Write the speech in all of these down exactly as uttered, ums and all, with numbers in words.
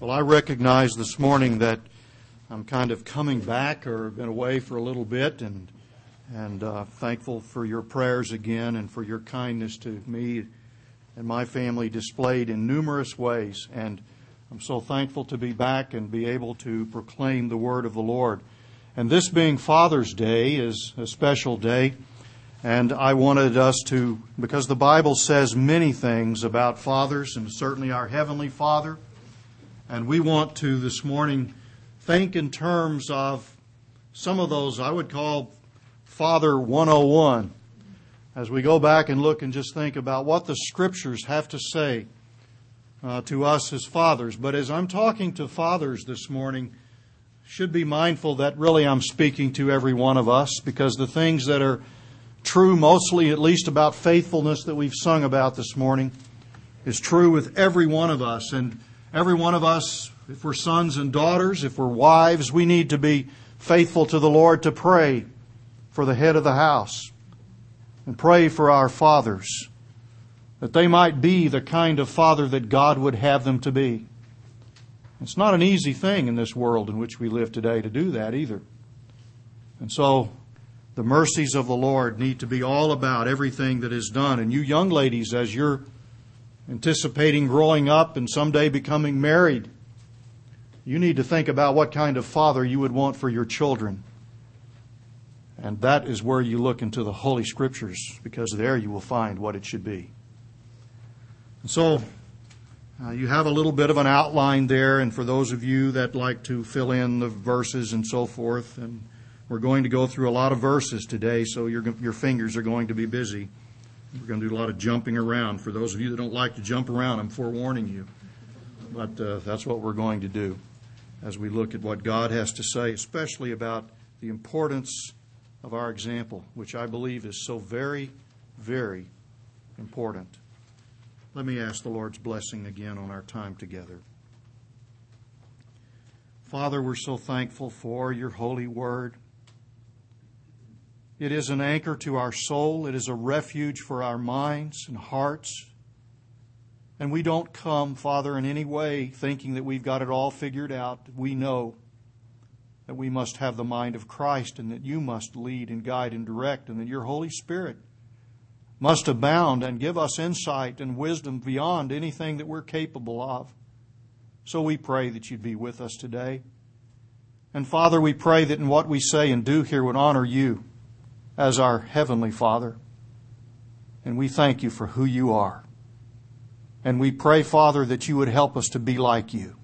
Well, I recognize this morning that I'm kind of coming back or been away for a little bit, and and uh, thankful for your prayers again and for your kindness to me and my family displayed in numerous ways. And I'm so thankful to be back and be able to proclaim the word of the Lord. And this being Father's Day is a special day. And I wanted us to, because the Bible says many things about fathers, and certainly our Heavenly Father. And we want to this morning think in terms of some of those I would call Father one oh one. As we go back and look and just think about what the Scriptures have to say uh, to us as fathers. But as I'm talking to fathers this morning, should be mindful that really I'm speaking to every one of us, because the things that are true, mostly at least about faithfulness that we've sung about this morning, is true with every one of us. And every one of us, if we're sons and daughters, if we're wives, we need to be faithful to the Lord to pray for the head of the house and pray for our fathers, that they might be the kind of father that God would have them to be. It's not an easy thing in this world in which we live today to do that either. And so the mercies of the Lord need to be all about everything that is done. And you young ladies, as you're anticipating growing up and someday becoming married, you need to think about what kind of father you would want for your children. And that is where you look into the Holy Scriptures, because there you will find what it should be. And so uh, you have a little bit of an outline there, and for those of you that like to fill in the verses and so forth, and we're going to go through a lot of verses today, so your your fingers are going to be busy. We're going to do a lot of jumping around. For those of you that don't like to jump around, I'm forewarning you. But uh, that's what we're going to do as we look at what God has to say, especially about the importance of our example, which I believe is so very, very important. Let me ask the Lord's blessing again on our time together. Father, we're so thankful for your holy word. It is an anchor to our soul. It is a refuge for our minds and hearts. And we don't come, Father, in any way thinking that we've got it all figured out. We know that we must have the mind of Christ, and that you must lead and guide and direct, and that your Holy Spirit must abound and give us insight and wisdom beyond anything that we're capable of. So we pray that you'd be with us today. And Father, we pray that in what we say and do here would honor you as our Heavenly Father. And we thank you for who you are. And we pray, Father, that you would help us to be like you.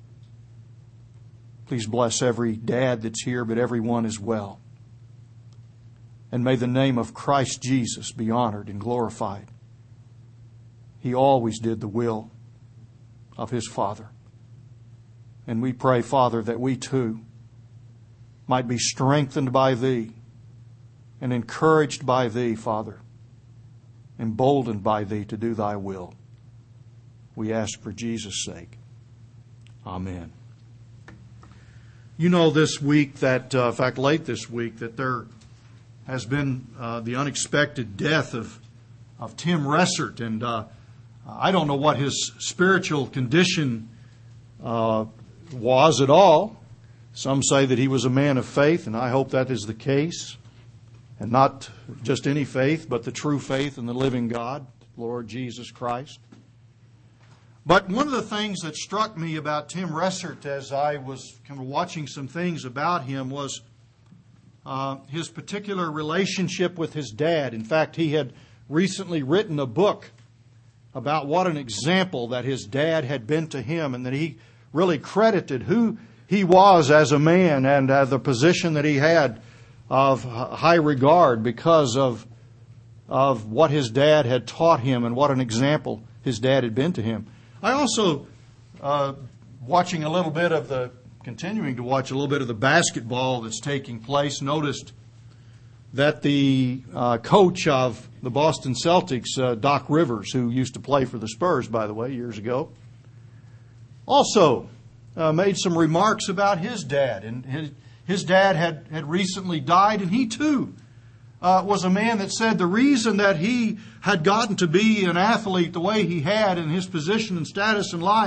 Please bless every dad that's here, but everyone as well. And may the name of Christ Jesus be honored and glorified. He always did the will of his Father. And we pray, Father, that we too might be strengthened by thee and encouraged by thee, Father, emboldened by thee to do thy will. We ask for Jesus' sake. Amen. You know, this week that, uh, in fact, late this week, that there has been uh, the unexpected death of of Tim Ressert. And uh, I don't know what his spiritual condition uh, was at all. Some say that he was a man of faith, and I hope that is the case. And not just any faith, but the true faith in the living God, Lord Jesus Christ. But one of the things that struck me about Tim Ressert as I was kind of watching some things about him was uh, his particular relationship with his dad. In fact, he had recently written a book about what an example that his dad had been to him, and that he really credited who he was as a man and uh, the position that he had of high regard because of, of what his dad had taught him and what an example his dad had been to him. I also, uh, watching a little bit of the, continuing to watch a little bit of the basketball that's taking place, noticed that the uh, coach of the Boston Celtics, uh, Doc Rivers, who used to play for the Spurs, by the way, years ago, also uh, made some remarks about his dad. And his, his dad had, had recently died, and he too uh, was a man that said the reason that he had gotten to be an athlete the way he had in his position and status in life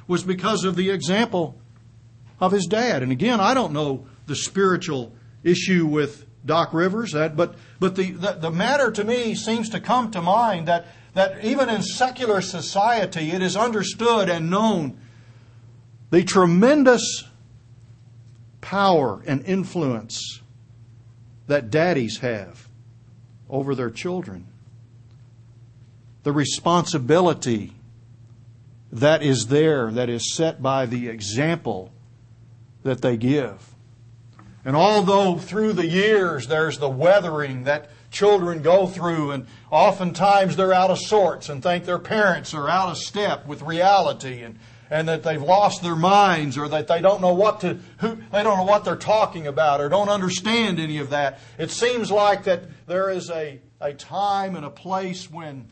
was because of the example of his dad. And again, I don't know the spiritual issue with Doc Rivers, that, but but the, the, the matter to me seems to come to mind that, that even in secular society it is understood and known the tremendous power and influence that daddies have over their children. The responsibility that is there, that is set by the example that they give. And although through the years there's the weathering that children go through, and oftentimes they're out of sorts and think their parents are out of step with reality, and, and that they've lost their minds, or that they don't know what to who they don't know what they're talking about, or don't understand any of that. It seems like that there is a, a time and a place when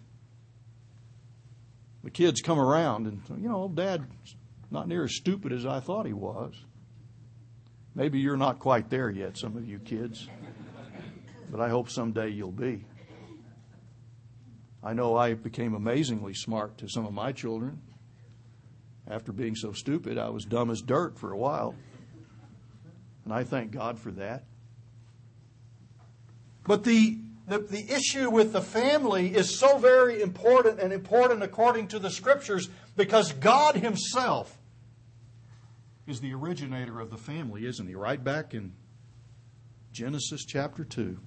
the kids come around and, you know, Dad's not near as stupid as I thought he was. Maybe you're not quite there yet, some of you kids, but I hope someday you'll be. I know I became amazingly smart to some of my children. After being so stupid, I was dumb as dirt for a while, and I thank God for that. But the The, the issue with the family is so very important, and important according to the Scriptures, because God Himself is the originator of the family, isn't He? Right back in Genesis chapter two.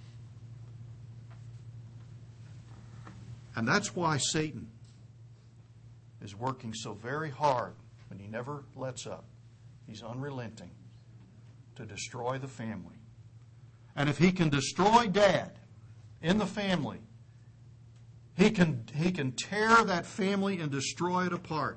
And that's why Satan is working so very hard, and he never lets up. He's unrelenting to destroy the family. And if he can destroy Dad in the family, he can he can tear that family and destroy it apart.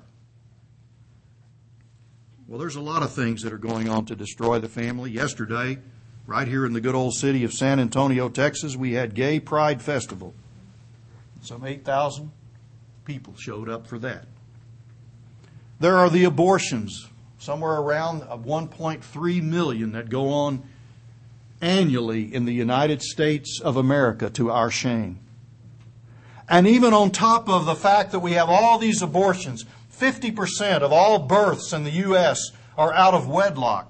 Well, there's a lot of things that are going on to destroy the family. Yesterday, right here in the good old city of San Antonio, Texas, we had Gay Pride Festival. Some eight thousand people showed up for that. There are the abortions, somewhere around one point three million that go on annually in the United States of America, to our shame. And even on top of the fact that we have all these abortions, fifty percent of all births in the U S are out of wedlock.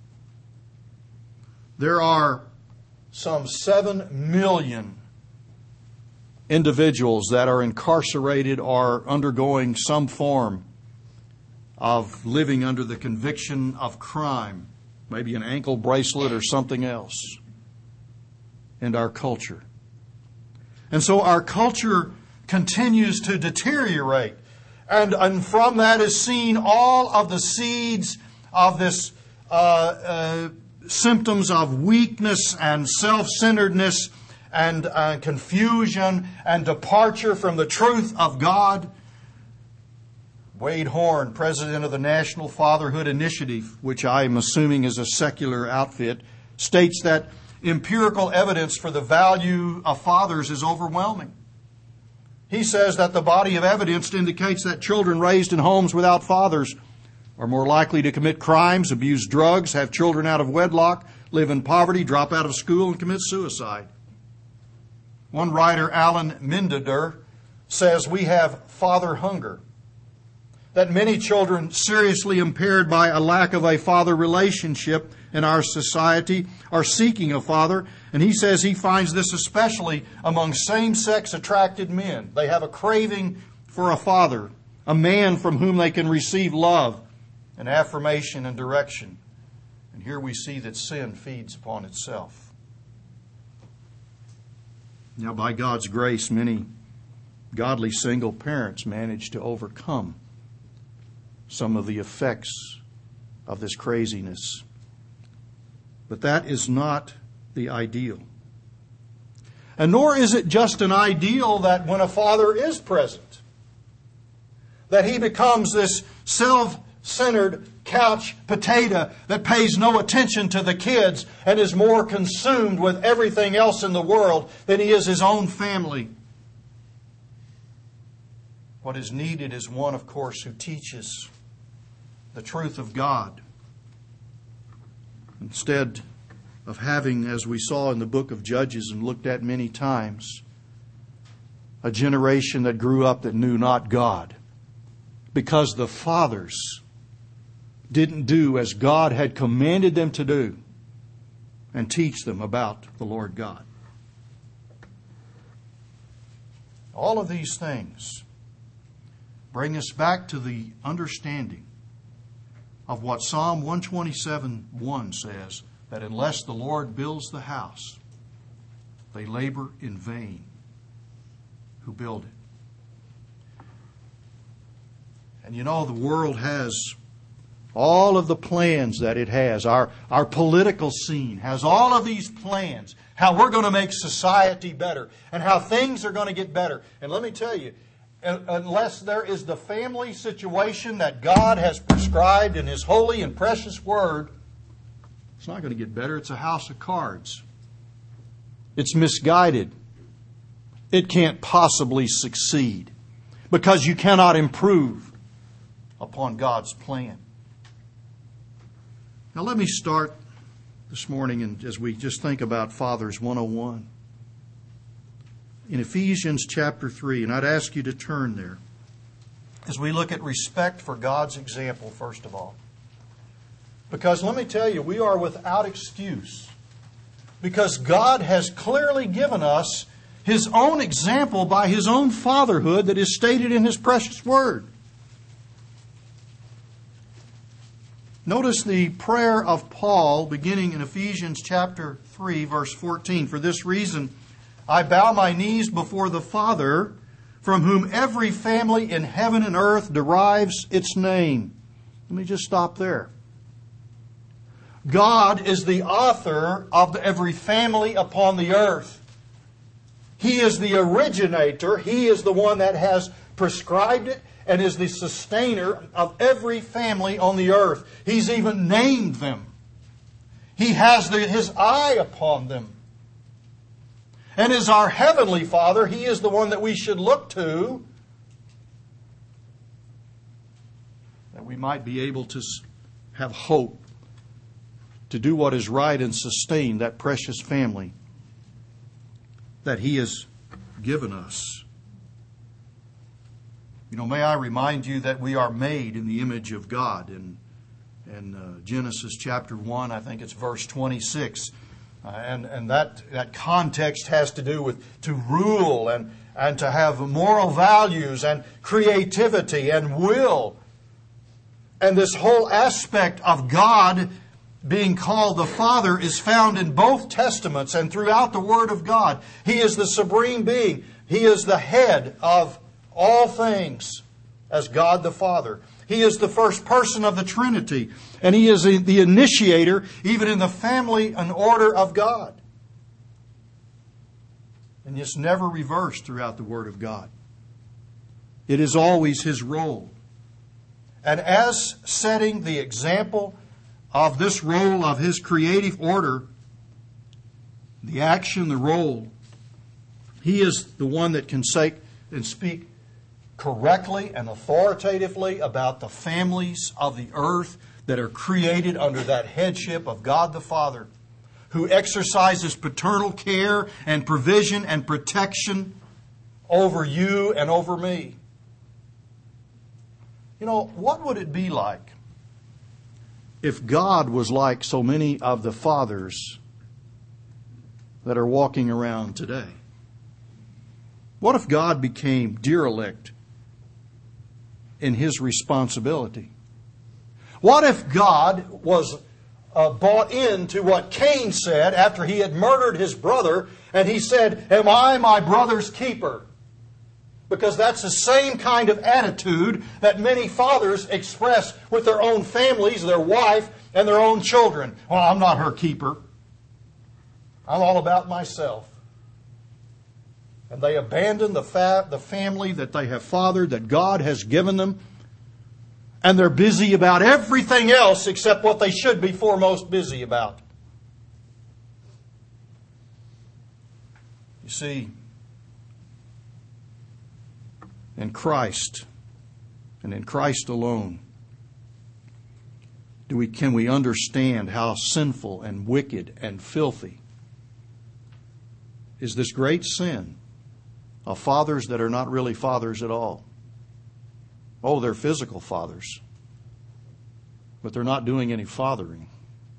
There are some seven million individuals that are incarcerated or undergoing some form of living under the conviction of crime, maybe an ankle bracelet or something else, in our culture. And so our culture continues to deteriorate. And, and from that is seen all of the seeds of this uh, uh, symptoms of weakness and self-centeredness and uh, confusion and departure from the truth of God. Wade Horn, president of the National Fatherhood Initiative, which I'm assuming is a secular outfit, states that empirical evidence for the value of fathers is overwhelming. He says that the body of evidence indicates that children raised in homes without fathers are more likely to commit crimes, abuse drugs, have children out of wedlock, live in poverty, drop out of school, and commit suicide. One writer, Alan Mindeder, says we have father hunger. That many children seriously impaired by a lack of a father relationship in our society are seeking a father. And he says he finds this especially among same-sex attracted men. They have a craving for a father, a man from whom they can receive love and affirmation and direction. And here we see that sin feeds upon itself. Now, by God's grace, many godly single parents manage to overcome some of the effects of this craziness. But that is not the ideal. And nor is it just an ideal that when a father is present, that he becomes this self-centered couch potato that pays no attention to the kids and is more consumed with everything else in the world than he is his own family. What is needed is one, of course, who teaches the truth of God, instead of having, as we saw in the book of Judges and looked at many times, a generation that grew up that knew not God, because the fathers didn't do as God had commanded them to do and teach them about the Lord God. All of these things bring us back to the understanding of what Psalm one twenty-seven one says, that unless the Lord builds the house, they labor in vain who build it. And you know, the world has all of the plans that it has. Our, our political scene has all of these plans, how we're going to make society better and how things are going to get better. And let me tell you, unless there is the family situation that God has prescribed in His holy and precious Word, it's not going to get better. It's a house of cards. It's misguided. It can't possibly succeed because you cannot improve upon God's plan. Now let me start this morning and as we just think about Fathers one oh one. In Ephesians chapter three, and I'd ask you to turn there as we look at respect for God's example, first of all. Because let me tell you, we are without excuse. Because God has clearly given us His own example by His own fatherhood that is stated in His precious Word. Notice the prayer of Paul beginning in Ephesians chapter three, verse fourteen. For this reason, I bow my knees before the Father, from whom every family in heaven and earth derives its name. Let me just stop there. God is the author of every family upon the earth. He is the originator. He is the one that has prescribed it and is the sustainer of every family on the earth. He's even named them. He has the, His eye upon them. And as our Heavenly Father, He is the one that we should look to, that we might be able to have hope to do what is right and sustain that precious family that He has given us. You know, may I remind you that we are made in the image of God. In, in uh, Genesis chapter one, I think it's verse twenty-six. Uh, and and that, that context has to do with to rule and, and to have moral values and creativity and will. And this whole aspect of God being called the Father is found in both Testaments and throughout the Word of God. He is the supreme being. He is the head of all things as God the Father. He is the first person of the Trinity. And He is the initiator even in the family and order of God. And it's never reversed throughout the Word of God. It is always His role. And as setting the example of this role of His creative order, the action, the role, He is the one that can say and speak correctly and authoritatively about the families of the earth that are created under that headship of God the Father, who exercises paternal care and provision and protection over you and over me. You know, what would it be like if God was like so many of the fathers that are walking around today? What if God became derelict in His responsibility? What if God was uh, bought into what Cain said after he had murdered his brother, and he said, "Am I my brother's keeper?" Because that's the same kind of attitude that many fathers express with their own families, their wife, and their own children. Well, I'm not her keeper. I'm all about myself. And they abandon the, fa- the family that they have fathered, that God has given them. And they're busy about everything else except what they should be foremost busy about. You see, in Christ, and in Christ alone, do we can we understand how sinful and wicked and filthy is this great sin of fathers that are not really fathers at all. Oh, they're physical fathers, but they're not doing any fathering.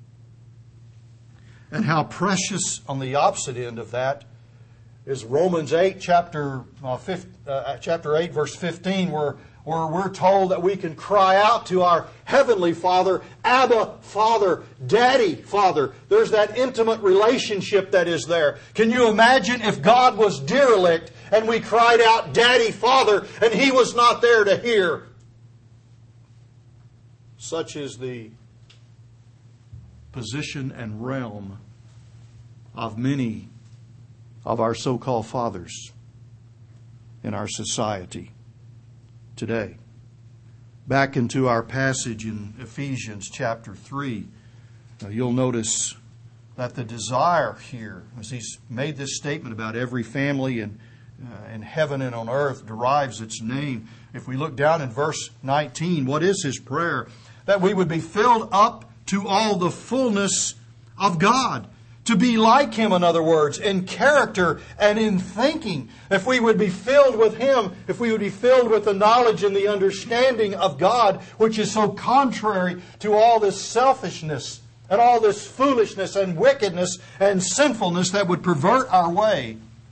And how precious on the opposite end of that is Romans eight, chapter uh, fifteen, uh, chapter eight, verse fifteen, where, where we're told that we can cry out to our Heavenly Father, Abba, Father, Daddy, Father. There's that intimate relationship that is there. Can you imagine if God was derelict and we cried out, Daddy, Father, and He was not there to hear? Such is the position and realm of many of our so-called fathers in our society today. Back into our passage in Ephesians chapter three, now you'll notice that the desire here, as he's made this statement about every family in, uh, in heaven and on earth derives its name. If we look down in verse nineteen, what is his prayer? That we would be filled up to all the fullness of God. To be like Him, in other words, in character and in thinking. If we would be filled with Him, if we would be filled with the knowledge and the understanding of God, which is so contrary to all this selfishness and all this foolishness and wickedness and sinfulness that would pervert our way.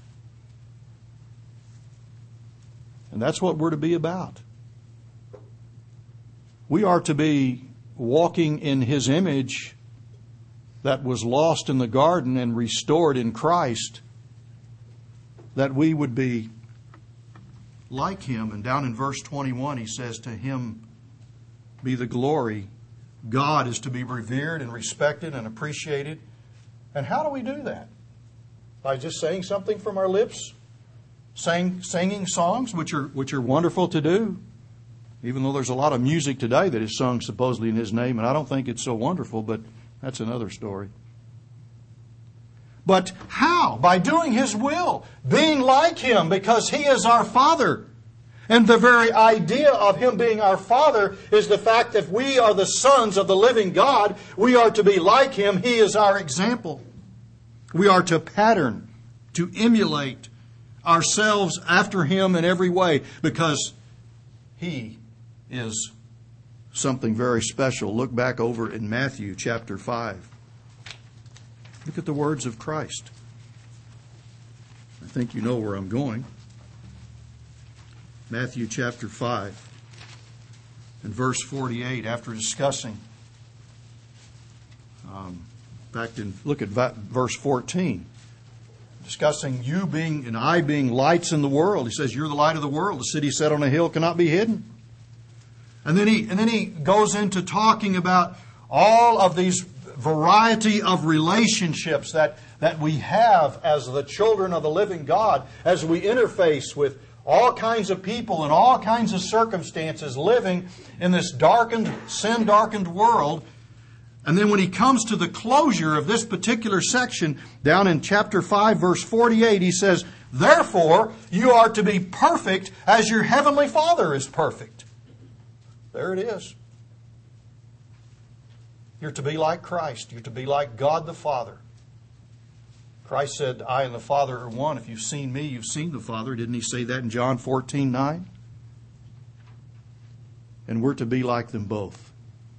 And that's what we're to be about. We are to be walking in His image that was lost in the garden and restored in Christ, that we would be like Him. And down in verse twenty-one, he says, to Him be the glory. God is to be revered and respected and appreciated. And how do we do that? By just saying something from our lips? Sing, singing songs, which are, which are wonderful to do. Even though there's a lot of music today that is sung supposedly in His name, and I don't think it's so wonderful, but that's another story. But how? By doing His will, being like Him, because He is our Father. And the very idea of Him being our Father is the fact that we are the sons of the living God. We are to be like Him. He is our example. We are to pattern, to emulate ourselves after Him in every way, because He is something very special. Look back over in Matthew chapter five. Look at the words of Christ. I think you know where I'm going. Matthew chapter five and verse forty-eight, after discussing, um, in fact, in, look at verse fourteen, discussing you being and I being lights in the world. He says, you're the light of the world. The city set on a hill cannot be hidden. And then he and then he goes into talking about all of these variety of relationships that, that we have as the children of the living God, as we interface with all kinds of people in all kinds of circumstances living in this darkened, sin-darkened world. And then when he comes to the closure of this particular section, down in chapter five, verse forty-eight, he says, therefore, you are to be perfect as your heavenly Father is perfect. There it is. You're to be like Christ. You're to be like God the Father. Christ said, I and the Father are one. If you've seen me, you've seen the Father. Didn't He say that in John fourteen nine? And we're to be like them both.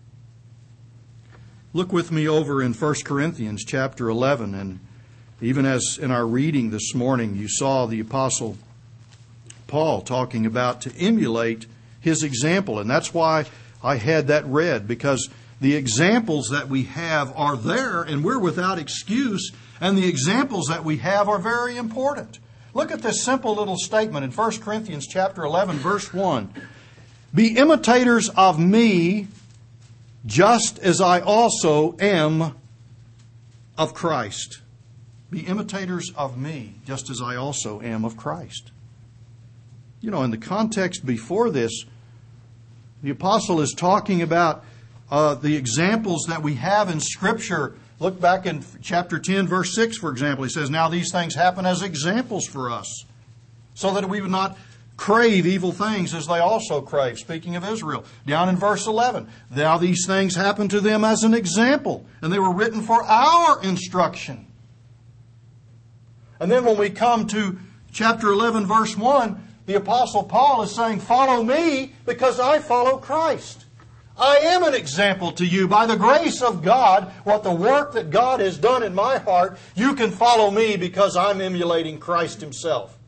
Look with me over in First Corinthians chapter eleven. And even as in our reading this morning, you saw the Apostle Paul talking about to emulate his example. And that's why I had that read, because the examples that we have are there and we're without excuse. And the examples that we have are very important. Look at this simple little statement in First Corinthians chapter eleven, verse one. Be imitators of me, just as I also am of Christ. Be imitators of me, just as I also am of Christ. You know, in the context before this, the apostle is talking about uh, the examples that we have in Scripture. Look back in chapter ten, verse six, for example. He says, now these things happen as examples for us, so that we would not crave evil things as they also crave. Speaking of Israel. Down in verse eleven, now these things happen to them as an example, and they were written for our instruction. And then when we come to chapter eleven, verse one, The Apostle Paul is saying, follow me because I follow Christ. I am an example to you. By the grace of God, what the work that God has done in my heart, you can follow me because I'm emulating Christ Himself.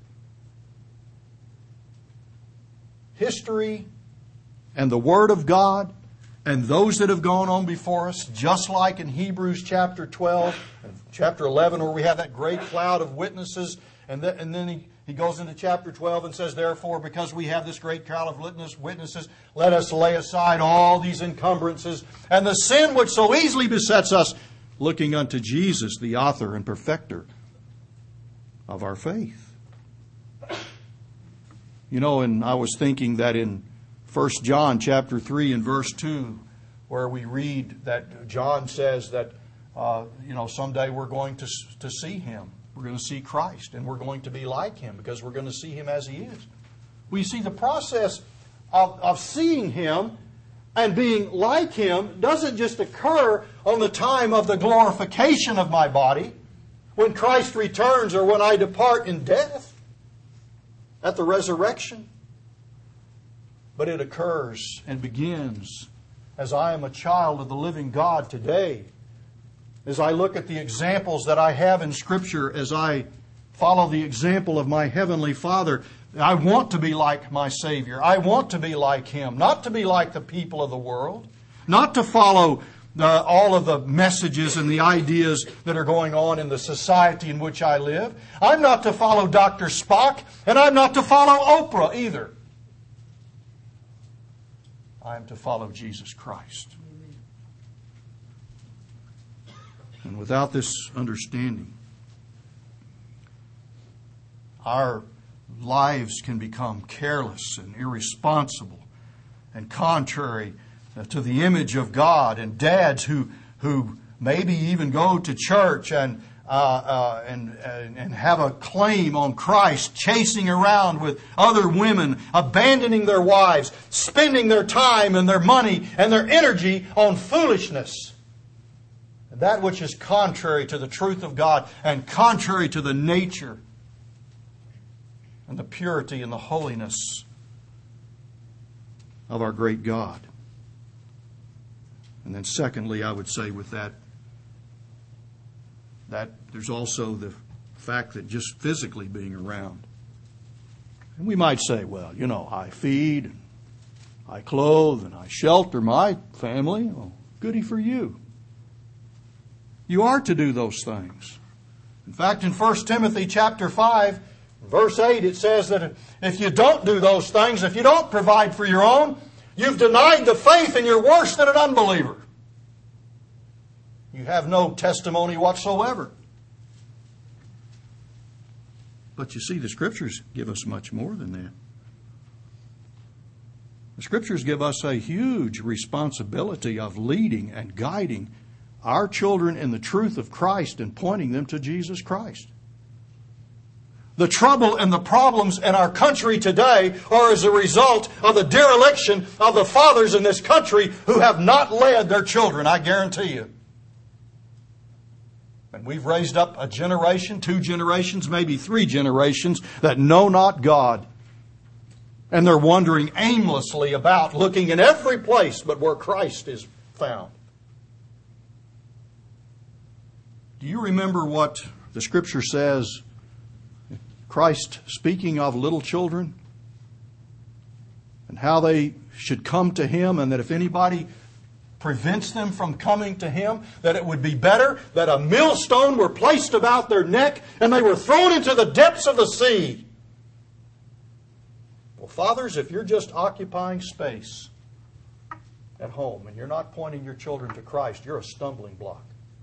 History and the Word of God and those that have gone on before us, just like in Hebrews chapter twelve and chapter eleven, where we have that great cloud of witnesses, and, th- and then he He goes into chapter twelve and says, therefore, because we have this great crowd of witnesses, let us lay aside all these encumbrances and the sin which so easily besets us, looking unto Jesus, the author and perfecter of our faith. You know, and I was thinking that in First John chapter three and verse two, where we read that John says that, uh, you know, someday we're going to, to see Him. We're going to see Christ, and we're going to be like Him because we're going to see Him as He is. We see the process of, of seeing Him and being like Him doesn't just occur on the time of the glorification of my body, when Christ returns or when I depart in death, at the resurrection. But it occurs and begins as I am a child of the living God today. As I look at the examples that I have in Scripture, as I follow the example of my Heavenly Father, I want to be like my Savior. I want to be like Him, not to be like the people of the world, not to follow the, all of the messages and the ideas that are going on in the society in which I live. I'm not to follow Doctor Spock, and I'm not to follow Oprah either. I am to follow Jesus Christ. And without this understanding, our lives can become careless and irresponsible and contrary to the image of God. And dads who who maybe even go to church and uh, uh, and, and and have a claim on Christ, chasing around with other women, abandoning their wives, spending their time and their money and their energy on foolishness. That which is contrary to the truth of God and contrary to the nature and the purity and the holiness of our great God. And then secondly, I would say with that, that there's also the fact that just physically being around. And we might say, well, you know, I feed, and I clothe, and I shelter my family. Well, goody for you. You are to do those things. In fact, in First Timothy chapter five, verse eight, it says that if you don't do those things, if you don't provide for your own, you've denied the faith and you're worse than an unbeliever. You have no testimony whatsoever. But you see, the Scriptures give us much more than that. The Scriptures give us a huge responsibility of leading and guiding our children in the truth of Christ and pointing them to Jesus Christ. The trouble and the problems in our country today are as a result of the dereliction of the fathers in this country who have not led their children, I guarantee you. And we've raised up a generation, two generations, maybe three generations that know not God. And they're wandering aimlessly about, looking in every place but where Christ is found. Do you remember what the Scripture says, Christ speaking of little children and how they should come to Him, and that if anybody prevents them from coming to Him, that it would be better that a millstone were placed about their neck and they were thrown into the depths of the sea? Well, fathers, if you're just occupying space at home and you're not pointing your children to Christ, you're a stumbling block.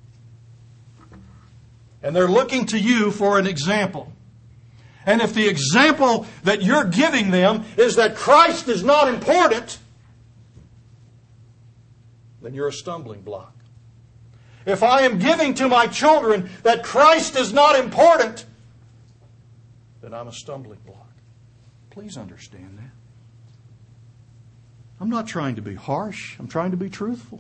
And they're looking to you for an example. And if the example that you're giving them is that Christ is not important, then you're a stumbling block. If I am giving to my children that Christ is not important, then I'm a stumbling block. Please understand that. I'm not trying to be harsh. I'm trying to be truthful.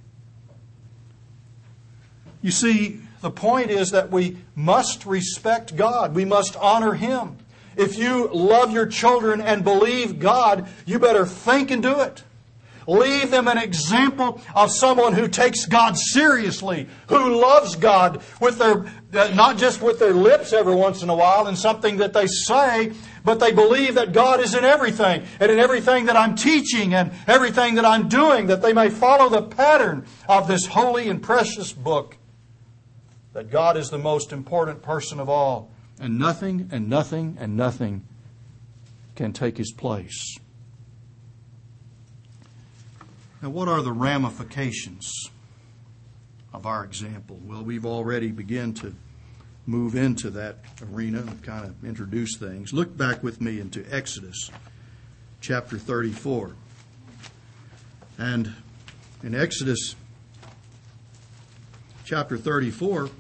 You see, the point is that we must respect God. We must honor Him. If you love your children and believe God, you better think and do it. Leave them an example of someone who takes God seriously, who loves God with their, uh, not just with their lips every once in a while and something that they say, but they believe that God is in everything and in everything that I'm teaching and everything that I'm doing, that they may follow the pattern of this holy and precious book, that God is the most important person of all, and nothing and nothing and nothing can take His place. Now, what are the ramifications of our example? Well, we've already begun to move into that arena and kind of introduce things. Look back with me into Exodus chapter thirty-four. And in Exodus chapter thirty-four,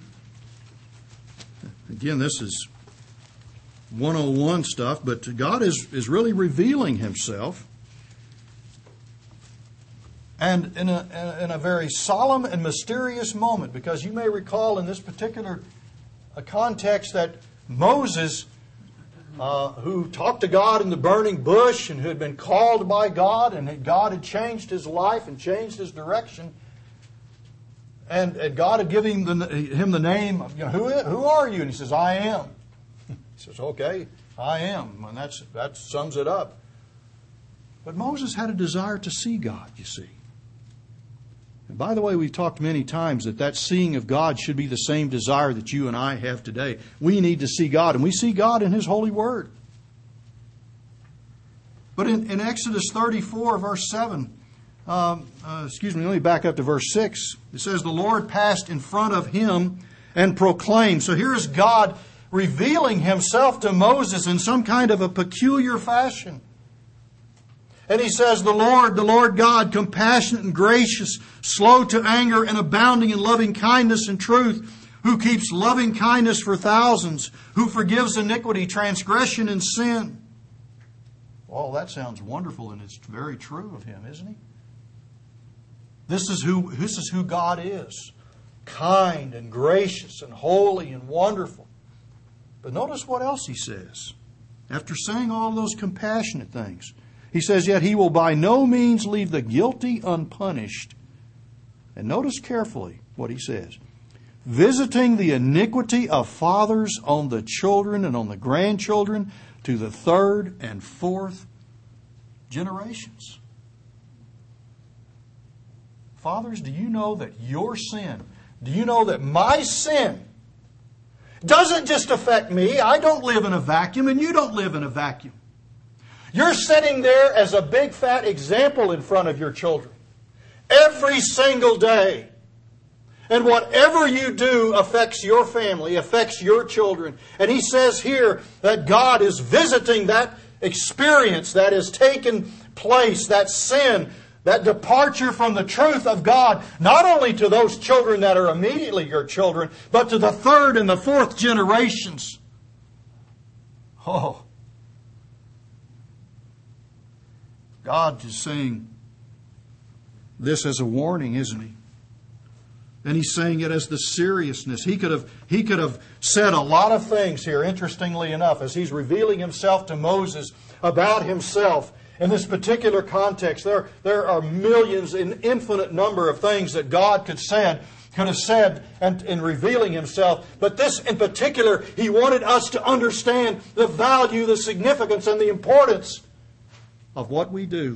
again, this is one oh one stuff, but God is, is really revealing Himself. And in a, in a very solemn and mysterious moment, because you may recall in this particular context that Moses, uh, who talked to God in the burning bush and who had been called by God, and God had changed his life and changed his direction, and, and God had given him the, him the name, you know, who, who are you? And he says, I am. He says, okay, I am. And that's, that sums it up. But Moses had a desire to see God, you see. And by the way, we've talked many times that that seeing of God should be the same desire that you and I have today. We need to see God, and we see God in His holy word. But in, in Exodus thirty-four, verse seven, um, uh, excuse me, let me back up to verse six. It says, the Lord passed in front of him and proclaimed. So here is God revealing Himself to Moses in some kind of a peculiar fashion. And He says, the Lord, the Lord God, compassionate and gracious, slow to anger and abounding in loving kindness and truth, who keeps loving kindness for thousands, who forgives iniquity, transgression, and sin. Well, that sounds wonderful, and it's very true of Him, isn't He? This is who, this is who God is. Kind and gracious and holy and wonderful. But notice what else He says. After saying all those compassionate things, He says, yet He will by no means leave the guilty unpunished. And notice carefully what He says. Visiting the iniquity of fathers on the children and on the grandchildren to the third and fourth generations. Fathers, do you know that your sin, do you know that my sin doesn't just affect me? I don't live in a vacuum, and you don't live in a vacuum. You're sitting there as a big fat example in front of your children every single day. And whatever you do affects your family, affects your children. And He says here that God is visiting that experience that has taken place, that sin, that departure from the truth of God, not only to those children that are immediately your children, but to the third and the fourth generations. Oh, God is saying this as a warning, isn't He? And He's saying it as the seriousness. He could have, he could have said a lot of things here, interestingly enough, as He's revealing Himself to Moses about Himself. In this particular context, there, there are millions, an infinite number of things that God could said, could have said and, in revealing Himself. But this in particular, He wanted us to understand the value, the significance, and the importance of what we do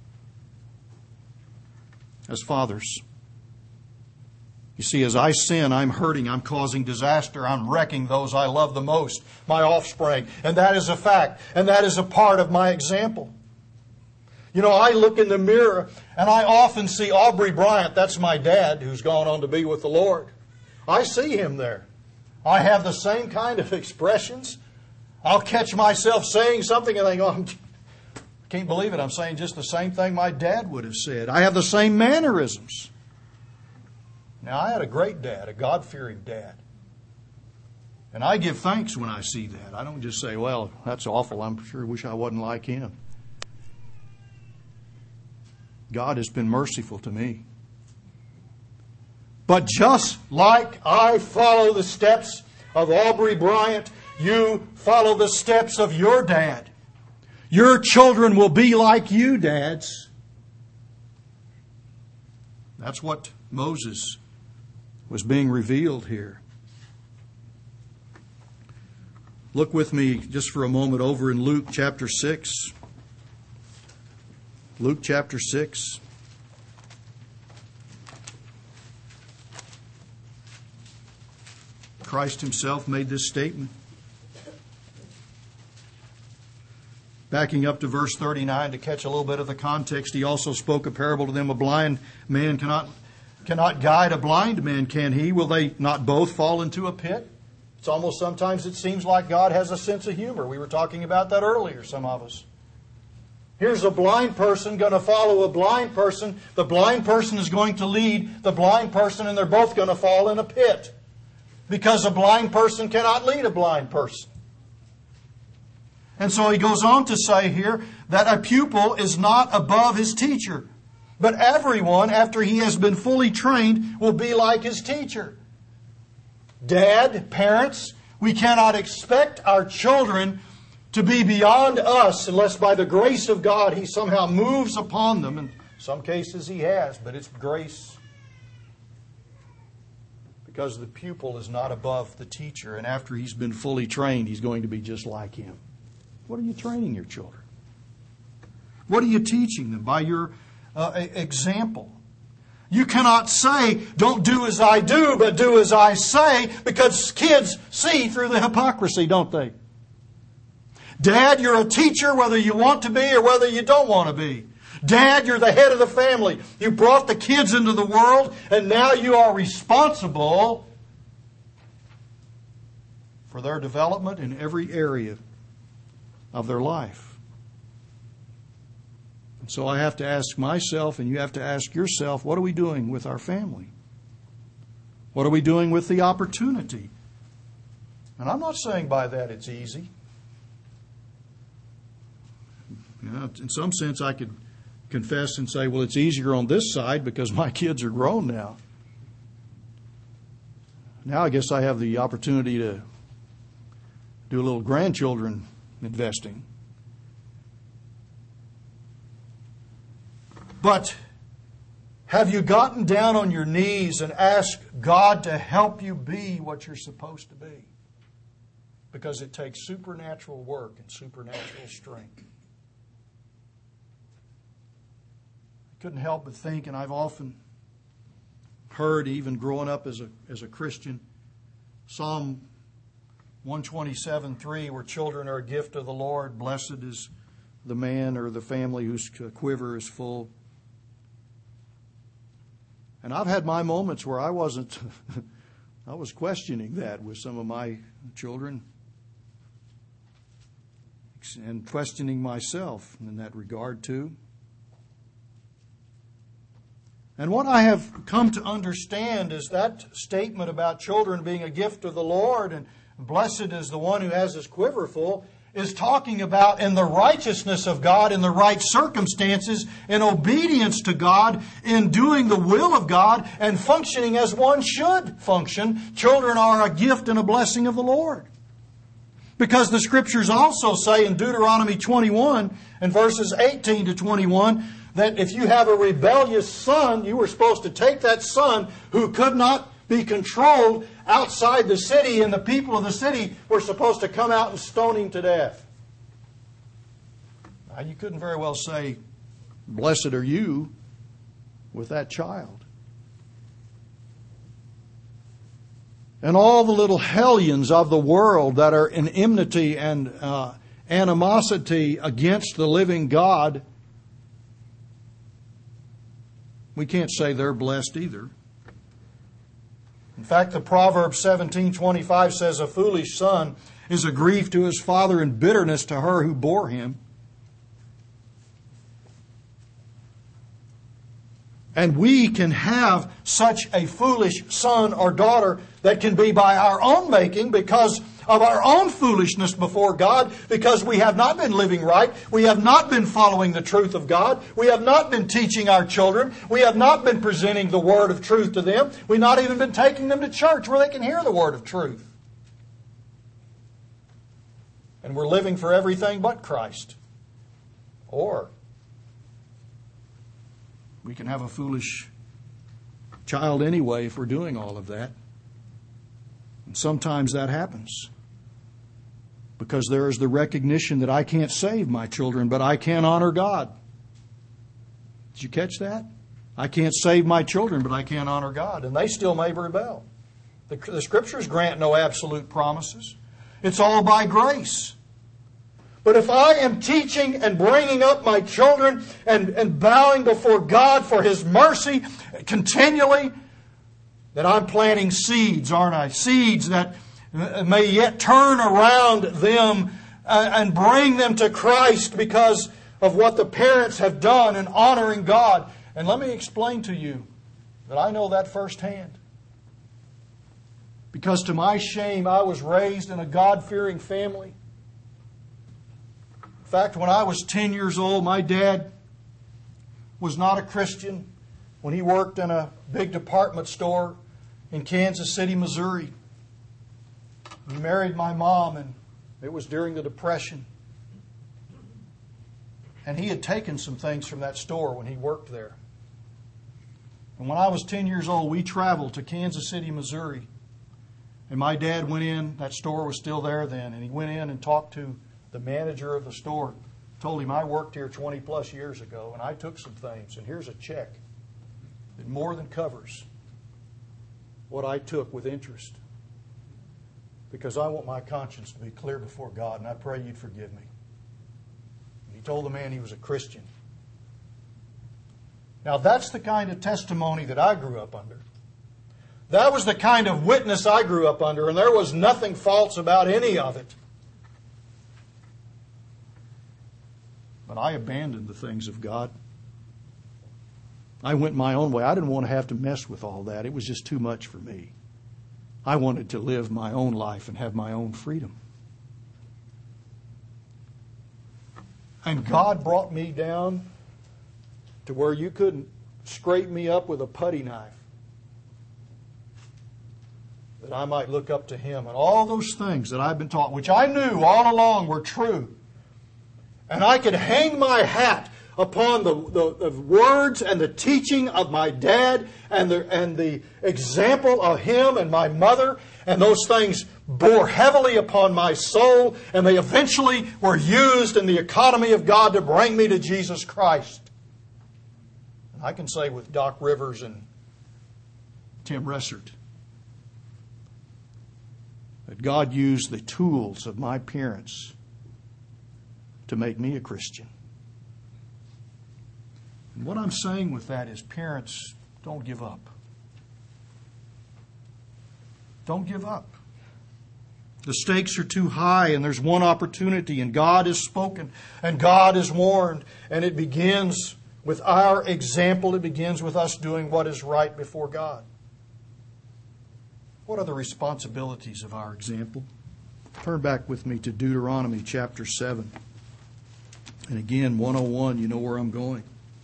as fathers. You see, as I sin, I'm hurting, I'm causing disaster, I'm wrecking those I love the most, my offspring. And that is a fact, and that is a part of my example. You know, I look in the mirror, and I often see Aubrey Bryant, that's my dad, who's gone on to be with the Lord. I see him there. I have the same kind of expressions. I'll catch myself saying something, and I go, I can't believe it, I'm saying just the same thing my dad would have said. I have the same mannerisms. Now, I had a great dad, a God-fearing dad. And I give thanks when I see that. I don't just say, well, that's awful. I'm sure wish I wasn't like him. God has been merciful to me. But just like I follow the steps of Aubrey Bryant, you follow the steps of your dad. Your children will be like you, dads. That's what Moses was being revealed here. Look with me just for a moment over in Luke chapter six. Luke chapter six. Christ Himself made this statement. Backing up to verse thirty-nine to catch a little bit of the context, He also spoke a parable to them. A blind man cannot, cannot guide a blind man, can he? Will they not both fall into a pit? It's almost sometimes it seems like God has a sense of humor. We were talking about that earlier, some of us. Here's a blind person going to follow a blind person. The blind person is going to lead the blind person, and they're both going to fall in a pit. Because a blind person cannot lead a blind person. And so he goes on to say here that a pupil is not above his teacher. But everyone, after he has been fully trained, will be like his teacher. Dad, parents, we cannot expect our children to be beyond us unless by the grace of God He somehow moves upon them. In some cases He has, but it's grace. Because the pupil is not above the teacher, and after he's been fully trained, he's going to be just like him. What are you training your children? What are you teaching them by your uh, example? You cannot say, don't do as I do, but do as I say, because kids see through the hypocrisy, don't they? Dad, you're a teacher whether you want to be or whether you don't want to be. Dad, you're the head of the family. You brought the kids into the world, and now you are responsible for their development in every area of their life. And so I have to ask myself, and you have to ask yourself, what are we doing with our family? What are we doing with the opportunity? And I'm not saying by that it's easy. You know, in some sense, I could confess and say, well, it's easier on this side because my kids are grown now. Now I guess I have the opportunity to do a little grandchildren investing. But have you gotten down on your knees and asked God to help you be what you're supposed to be? Because it takes supernatural work and supernatural strength. I couldn't help but think, and I've often heard, even growing up as a as a Christian, Psalm one twenty-seven three, where children are a gift of the Lord, blessed is the man or the family whose quiver is full. And I've had my moments where I wasn't, I was questioning that with some of my children and questioning myself in that regard too. And what I have come to understand is that statement about children being a gift of the Lord and blessed is the one who has his quiver full is talking about in the righteousness of God, in the right circumstances, in obedience to God, in doing the will of God, and functioning as one should function. Children are a gift and a blessing of the Lord. Because the Scriptures also say in Deuteronomy twenty-one and verses eighteen to twenty-one that if you have a rebellious son, you were supposed to take that son who could not be controlled outside the city, and the people of the city were supposed to come out and stone him to death. Now, you couldn't very well say, blessed are you with that child. And all the little hellions of the world that are in enmity and uh, animosity against the living God, we can't say they're blessed either. In fact, the Proverbs seventeen twenty-five says, a foolish son is a grief to his father and bitterness to her who bore him. And we can have such a foolish son or daughter that can be by our own making because of our own foolishness before God, because we have not been living right. We have not been following the truth of God. We have not been teaching our children. We have not been presenting the word of truth to them. We've not even been taking them to church where they can hear the word of truth. and we're living for everything but Christ. Or we can have a foolish child anyway if we're doing all of that. And sometimes that happens. Because there is the recognition that I can't save my children, but I can honor God. Did you catch that? I can't save my children, but I can honor God. And they still may rebel. The, the Scriptures grant no absolute promises. It's all by grace. But if I am teaching and bringing up my children and, and bowing before God for His mercy continually, then I'm planting seeds, aren't I? Seeds that may yet turn around them and bring them to Christ because of what the parents have done in honoring God. And let me explain to you that I know that firsthand. Because to my shame, I was raised in a God-fearing family. In fact, when I was ten years old, my dad was not a Christian when he worked in a big department store in Kansas City, Missouri. He married my mom, and it was during the Depression. And he had taken some things from that store when he worked there. And when I was ten years old, we traveled to Kansas City, Missouri. And my dad went in, that store was still there then, and he went in and talked to the manager of the store. Told him, I worked here twenty plus years ago, and I took some things, and here's a check that more than covers what I took with interest. Because I want my conscience to be clear before God, and I pray you'd forgive me. And he told the man he was a Christian. Now that's the kind of testimony that I grew up under. That was the kind of witness I grew up under, and there was nothing false about any of it. But I abandoned the things of God. I went my own way. I didn't want to have to mess with all that. It was just too much for me. I wanted to live my own life and have my own freedom. And God brought me down to where you couldn't scrape me up with a putty knife, that I might look up to Him. And all those things that I've been taught, which I knew all along were true. And I could hang my hat upon the, the, the words and the teaching of my dad and the, and the example of him and my mother. And those things bore heavily upon my soul. And they eventually were used in the economy of God to bring me to Jesus Christ. And I can say with Doc Rivers and Tim Ressert that God used the tools of my parents to make me a Christian. And what I'm saying with that is, parents, don't give up. Don't give up. The stakes are too high, and there's one opportunity, and God has spoken, and God has warned, and it begins with our example. It begins with us doing what is right before God. What are the responsibilities of our example? Turn back with me to Deuteronomy chapter seven. And again, one oh one, you know where I'm going.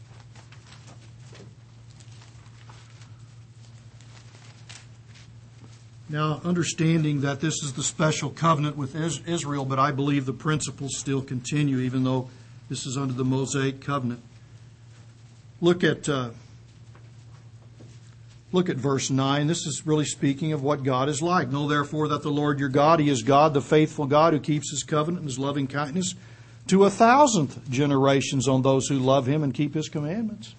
Now, understanding that this is the special covenant with Israel, but I believe the principles still continue, even though this is under the Mosaic covenant. Look at uh, look at verse nine. This is really speaking of what God is like. Know therefore that the Lord your God, He is God, the faithful God, who keeps His covenant and His loving kindness to a thousandth generations on those who love Him and keep His commandments.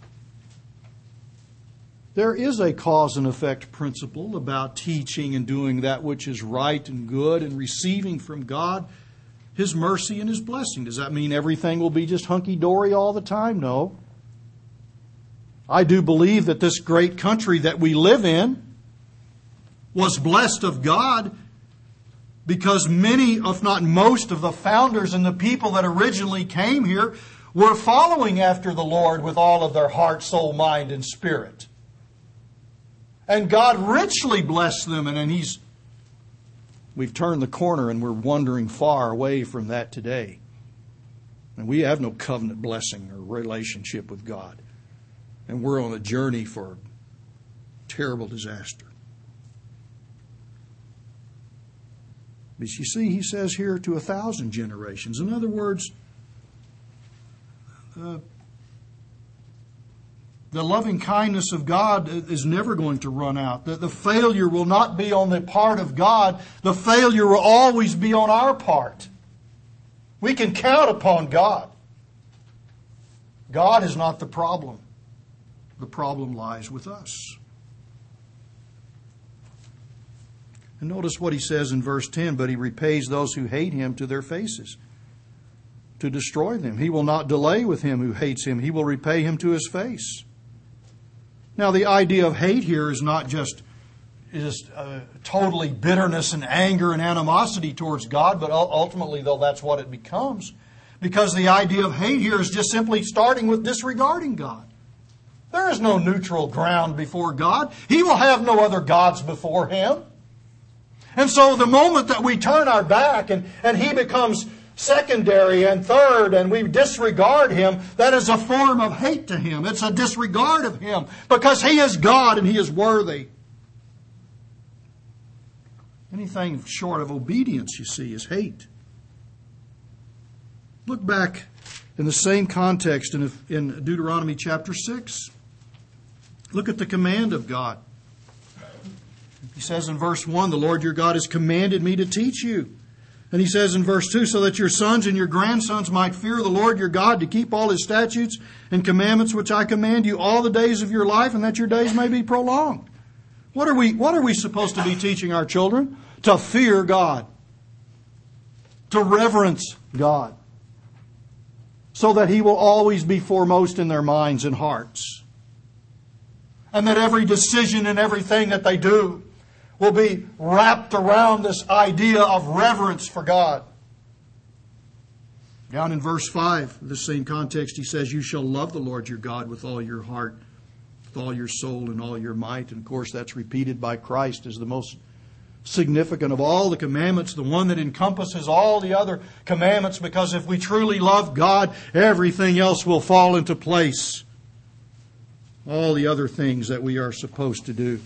There is a cause and effect principle about teaching and doing that which is right and good and receiving from God His mercy and His blessing. Does that mean everything will be just hunky-dory all the time? No. I do believe that this great country that we live in was blessed of God because many, if not most, of the founders and the people that originally came here were following after the Lord with all of their heart, soul, mind, and spirit. And God richly blessed them, and, and He's we've turned the corner and we're wandering far away from that today. And we have no covenant blessing or relationship with God. And we're on a journey for terrible disaster. But you see, he says here to a thousand generations. In other words, uh, the loving kindness of God is never going to run out. The, the failure will not be on the part of God. The failure will always be on our part. We can count upon God. God is not the problem. The problem lies with us. And notice what he says in verse ten, but he repays those who hate him to their faces, to destroy them. He will not delay with him who hates him. He will repay him to his face. Now, the idea of hate here is not just, just uh, totally bitterness and anger and animosity towards God, but ultimately, though, that's what it becomes. Because the idea of hate here is just simply starting with disregarding God. There is no neutral ground before God. He will have no other gods before Him. And so the moment that we turn our back and, and He becomes secondary and third and we disregard Him, that is a form of hate to Him. It's a disregard of Him because He is God and He is worthy. Anything short of obedience, you see, is hate. Look back in the same context in, in Deuteronomy chapter six. Look at the command of God. He says in verse one, the Lord your God has commanded me to teach you. And he says in verse two, so that your sons and your grandsons might fear the Lord your God to keep all His statutes and commandments which I command you all the days of your life, and that your days may be prolonged. What are we, what are we supposed to be teaching our children? To fear God. To reverence God. So that He will always be foremost in their minds and hearts. And that every decision and everything that they do will be wrapped around this idea of reverence for God. Down in verse five, the same context, he says, you shall love the Lord your God with all your heart, with all your soul and all your might. And of course, that's repeated by Christ as the most significant of all the commandments, the one that encompasses all the other commandments, because if we truly love God, everything else will fall into place. All the other things that we are supposed to do.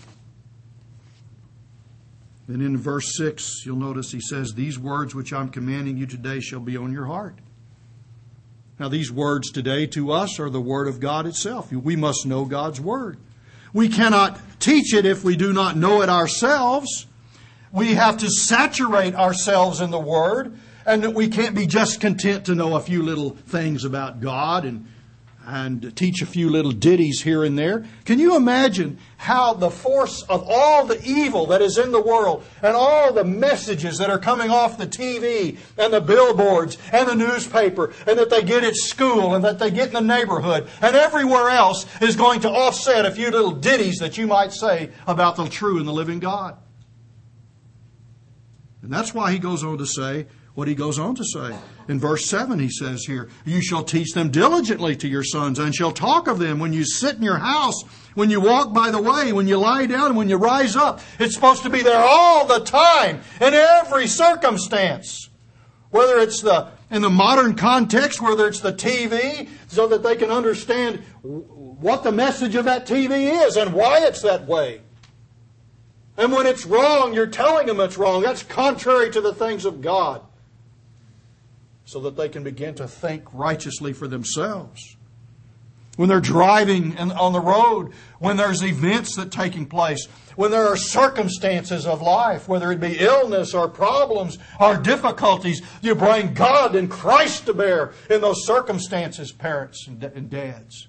And in verse six, you'll notice he says, these words which I'm commanding you today shall be on your heart. Now, these words today to us are the Word of God itself. We must know God's Word. We cannot teach it if we do not know it ourselves. We have to saturate ourselves in the Word, and we can't be just content to know a few little things about God and and teach a few little ditties here and there. Can you imagine how the force of all the evil that is in the world and all the messages that are coming off the T V and the billboards and the newspaper and that they get at school and that they get in the neighborhood and everywhere else is going to offset a few little ditties that you might say about the true and the living God? And that's why he goes on to say what he goes on to say. In verse seven he says here, you shall teach them diligently to your sons and shall talk of them when you sit in your house, when you walk by the way, when you lie down, and when you rise up. It's supposed to be there all the time, in every circumstance. Whether it's the in the modern context, whether it's the T V, so that they can understand what the message of that T V is and why it's that way. And when it's wrong, you're telling them it's wrong. That's contrary to the things of God. So that they can begin to think righteously for themselves. When they're driving on the road, when there's events that are taking place, when there are circumstances of life, whether it be illness or problems or difficulties, you bring God and Christ to bear in those circumstances, parents and dads.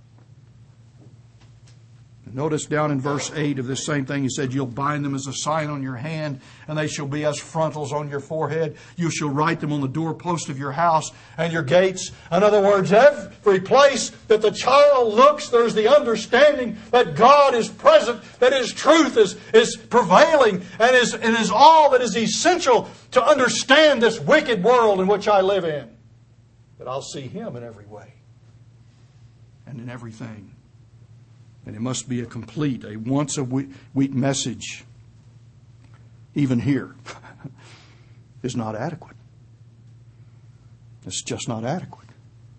Notice down in verse eight of this same thing, he said, you'll bind them as a sign on your hand, and they shall be as frontals on your forehead. You shall write them on the doorpost of your house and your gates. In other words, every place that the child looks, there's the understanding that God is present, that His truth is, is prevailing, and is, and is all that is essential to understand this wicked world in which I live in. But I'll see Him in every way and in everything. And it must be a complete, a once-a-week message, even here, is not adequate. It's just not adequate.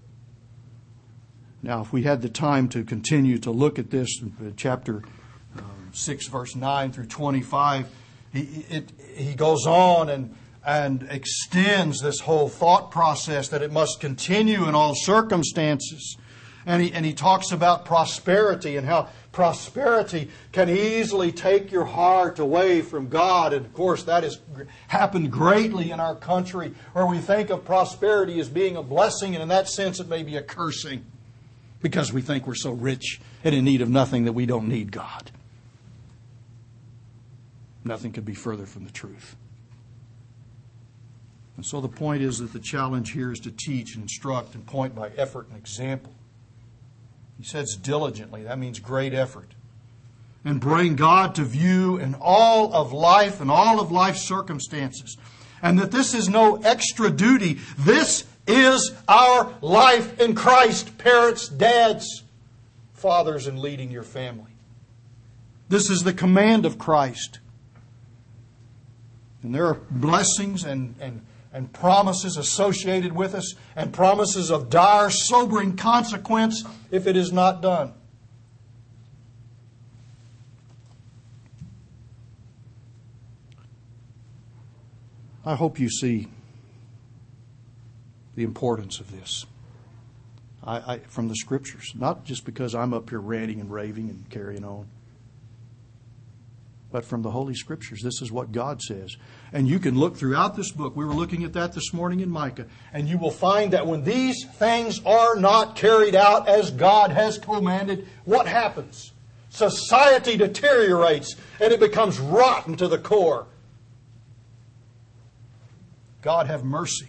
Now, if we had the time to continue to look at this, chapter um, six, verse nine through twenty-five, he, it, he goes on and and extends this whole thought process that it must continue in all circumstances. And he, and he talks about prosperity and how prosperity can easily take your heart away from God. And of course, that has happened greatly in our country, where we think of prosperity as being a blessing, and in that sense it may be a cursing, because we think we're so rich and in need of nothing that we don't need God. Nothing could be further from the truth. And so the point is that the challenge here is to teach and instruct and point by effort and example. He says diligently. That means great effort. And bring God to view in all of life and all of life's circumstances. And that this is no extra duty. This is our life in Christ. Parents, dads, fathers, in leading your family. This is the command of Christ. And there are blessings and, and, and promises associated with us, and promises of dire, sobering consequence if it is not done. I hope you see the importance of this I, I, from the Scriptures. Not just because I'm up here ranting and raving and carrying on, but from the Holy Scriptures. This is what God says. And you can look throughout this book. We were looking at that this morning in Micah. And you will find that when these things are not carried out as God has commanded, what happens? Society deteriorates and it becomes rotten to the core. God have mercy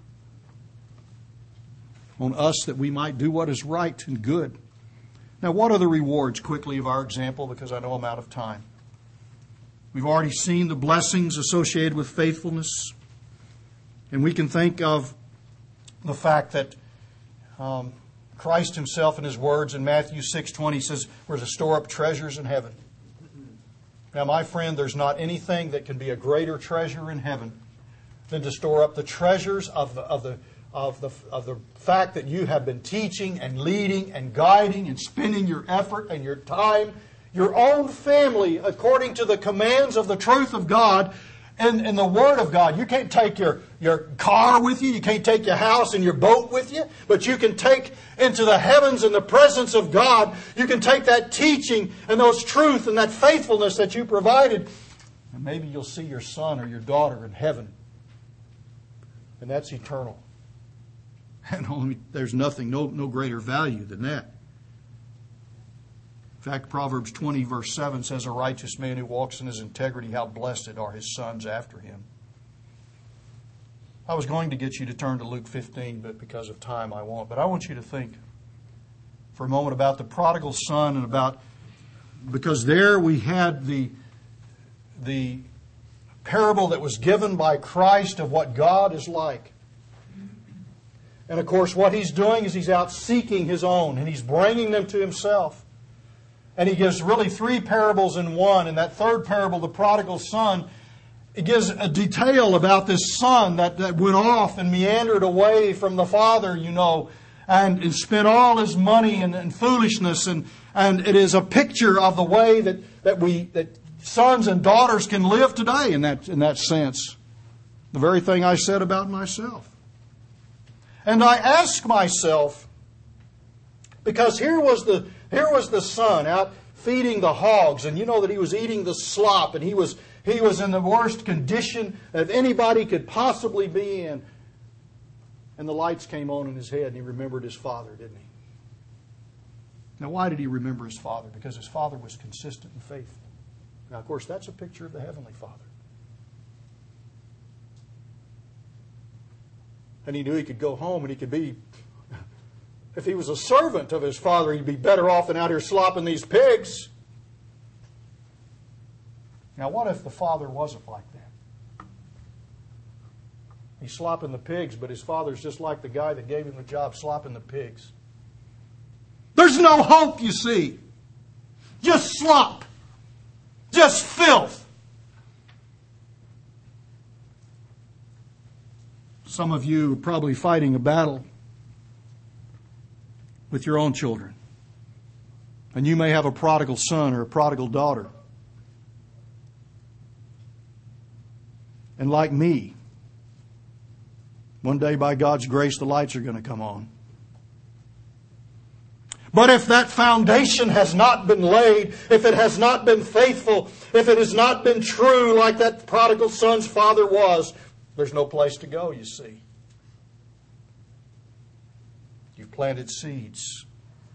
on us that we might do what is right and good. Now, what are the rewards, quickly, of our example? Because I know I'm out of time. We've already seen the blessings associated with faithfulness. And we can think of the fact that um, Christ Himself in His words in Matthew six twenty says, we're to store up treasures in heaven. Now, my friend, there's not anything that can be a greater treasure in heaven than to store up the treasures of the, of the, of the, of the fact that you have been teaching and leading and guiding and spending your effort and your time, your own family, according to the commands of the truth of God and, and the Word of God. You can't take your, your car with you. You can't take your house and your boat with you. But you can take into the heavens in the presence of God. You can take that teaching and those truth and that faithfulness that you provided. And maybe you'll see your son or your daughter in heaven. And that's eternal. And only, there's nothing, no, no greater value than that. In fact, Proverbs twenty verse seven says, a righteous man who walks in his integrity, how blessed are his sons after him. I was going to get you to turn to Luke fifteen, but because of time I won't. But I want you to think for a moment about the prodigal son, and about, because there we had the, the parable that was given by Christ of what God is like. And of course what He's doing is He's out seeking His own, and He's bringing them to Himself. And He gives really three parables in one. In that third parable, the prodigal son, it gives a detail about this son that, that went off and meandered away from the father, you know, and, and spent all his money in, in foolishness. And, and it is a picture of the way that, that we that sons and daughters can live today in that, in that sense. The very thing I said about myself. And I ask myself, because here was the here was the son out feeding the hogs, and you know that he was eating the slop, and he was he was in the worst condition that anybody could possibly be in. And the lights came on in his head, and he remembered his father, didn't he? Now, why did he remember his father? Because his father was consistent and faithful. Now, of course, that's a picture of the Heavenly Father. And he knew he could go home and he could be, if he was a servant of his father, he'd be better off than out here slopping these pigs. Now, what if the father wasn't like that? He's slopping the pigs, but his father's just like the guy that gave him the job slopping the pigs. There's no hope, you see. Just slop. Just filth. Some of you are probably fighting a battle with your own children. And you may have a prodigal son or a prodigal daughter. And like me, One day, by God's grace, the lights are going to come on. But if that foundation has not been laid, if it has not been faithful, if it has not been true like that prodigal son's father was, there's no place to go, you see. You've planted seeds.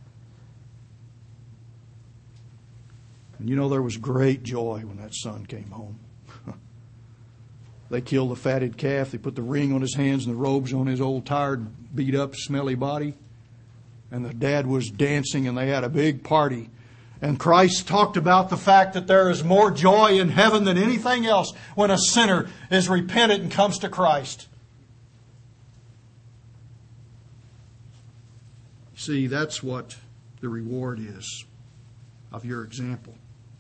And you know there was great joy when that son came home. They killed the fatted calf. They put the ring on his hands and the robes on his old, tired, beat up, smelly body. And the dad was dancing and they had a big party. And Christ talked about the fact that there is more joy in heaven than anything else when a sinner is repentant and comes to Christ. See, that's what the reward is of your example.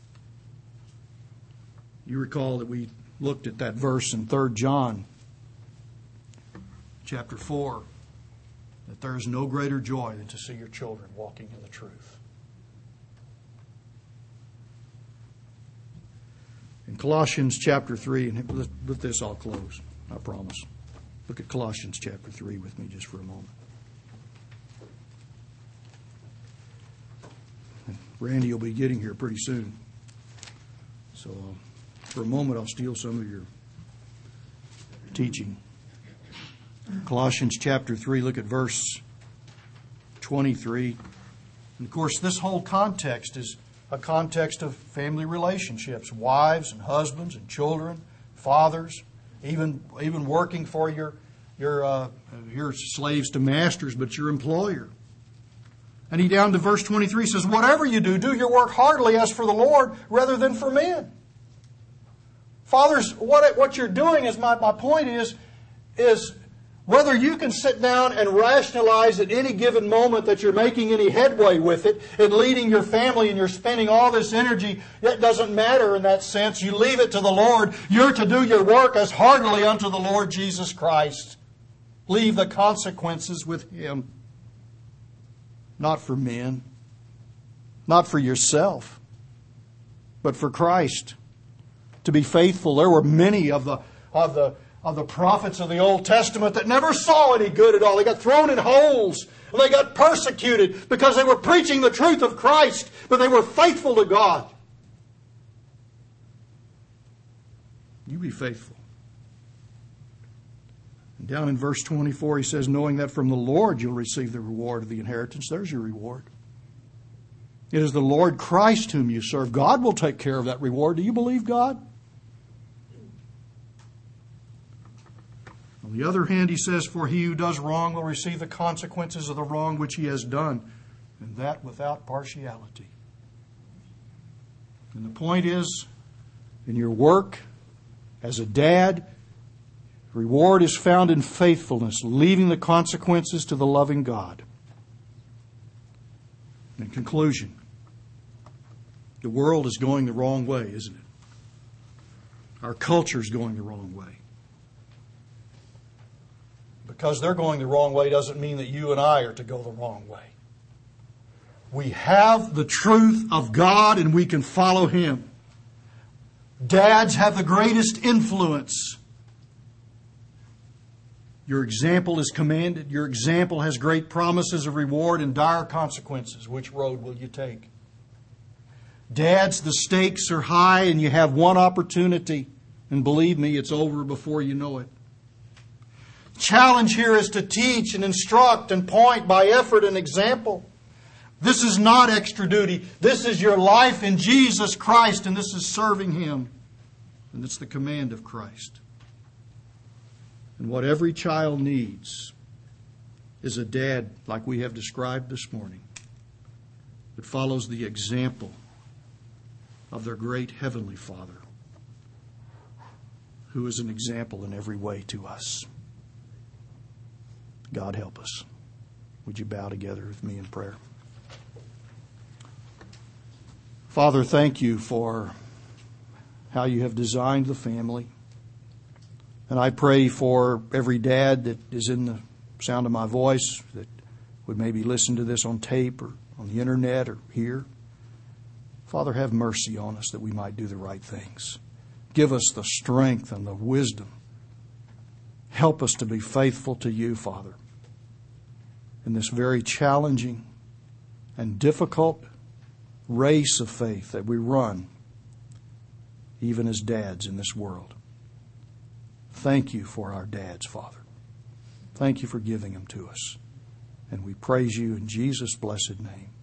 You recall that we looked at that verse in Third John chapter four, that there is no greater joy than to see your children walking in the truth. In Colossians chapter three, and with this I'll close, I promise. Look at Colossians chapter three with me just for a moment. And Randy will be getting here pretty soon. So uh, for a moment I'll steal some of your teaching. Colossians chapter three, look at verse twenty-three. And of course, this whole context is a context of family relationships, wives and husbands and children, fathers, even even working for your your uh, your slaves to masters, but your employer. And he down to verse twenty-three says, "Whatever you do, do your work heartily as for the Lord rather than for men." Fathers, what what you're doing is my, my point is is whether you can sit down and rationalize at any given moment that you're making any headway with it and leading your family and you're spending all this energy, it doesn't matter in that sense. You leave it to the Lord. You're to do your work as heartily unto the Lord Jesus Christ. Leave the consequences with Him. Not for men. Not for yourself. But for Christ. To be faithful. There were many of the of the of the prophets of the Old Testament that never saw any good at all. They got thrown in holes and they got persecuted because they were preaching the truth of Christ, but they were faithful to God. You be faithful. And down in verse twenty-four he says, knowing that from the Lord you'll receive the reward of the inheritance. There's your reward. It is the Lord Christ whom you serve. God will take care of that reward. Do you believe God? On the other hand, he says, for he who does wrong will receive the consequences of the wrong which he has done, and that without partiality. And the point is, in your work as a dad, reward is found in faithfulness, leaving the consequences to the loving God. In conclusion, the world is going the wrong way, isn't it? Our culture is going the wrong way. Because they're going the wrong way doesn't mean that you and I are to go the wrong way. We have the truth of God and we can follow Him. Dads have the greatest influence. Your example is commanded. Your example has great promises of reward and dire consequences. Which road will you take? Dads, the stakes are high and you have one opportunity. And believe me, it's over before you know it. Challenge here is to teach and instruct and point by effort and example. This is not extra duty. This is your life in Jesus Christ, and this is serving Him. And it's the command of Christ. And what every child needs is a dad like we have described this morning that follows the example of their great Heavenly Father, who is an example in every way to us. God help us. Would you bow together with me in prayer? Father, thank you for how you have designed the family. And I pray for every dad that is in the sound of my voice that would maybe listen to this on tape or on the internet or here. Father, have mercy on us that we might do the right things. Give us the strength and the wisdom Help us to be faithful to you, Father, in this very challenging and difficult race of faith that we run, even as dads in this world. Thank you for our dads, Father. Thank you for giving them to us. And we praise you in Jesus' blessed name.